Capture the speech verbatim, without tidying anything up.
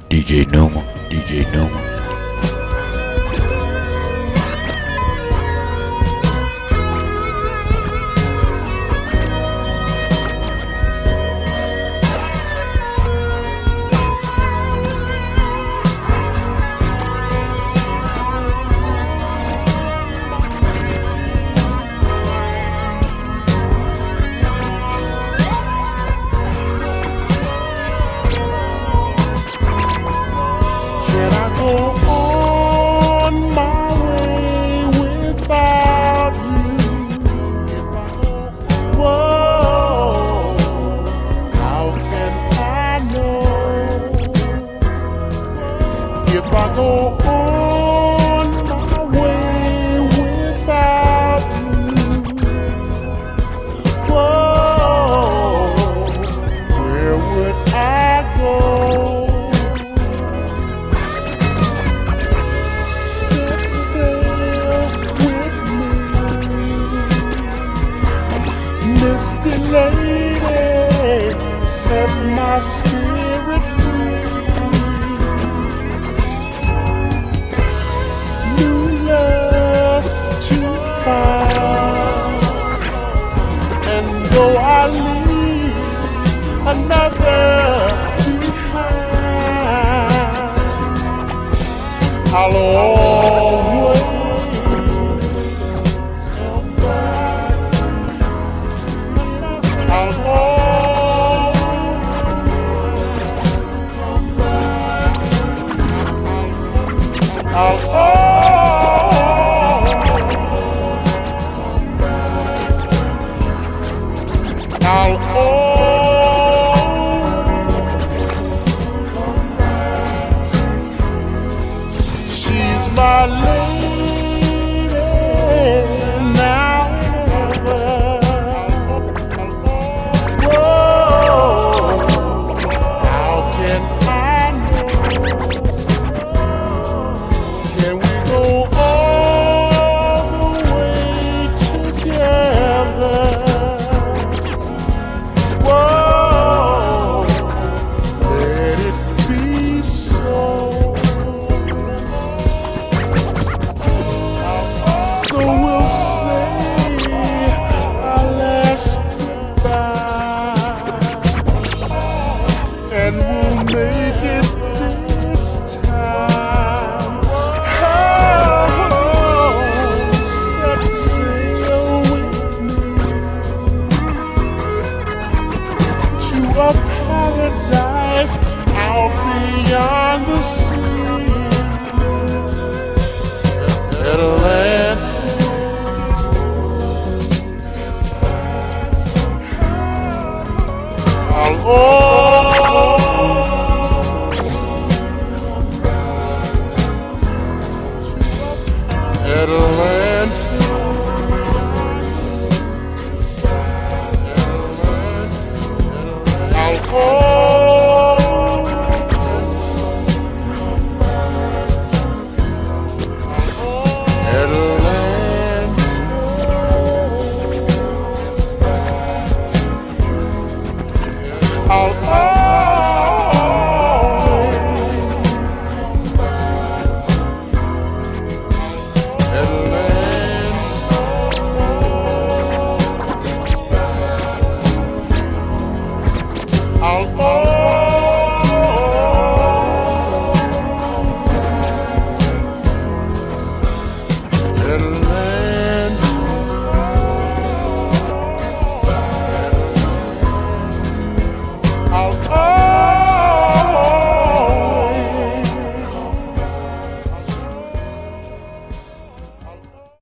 D J Numa, D J Numa. If I go on my way without you, whoa, where would I go? Set sail with me, misty lady, set my spirit free. And though I leave another behind, I'll always come back. I'll always come back. I'll always I'll always come back. She's my lady.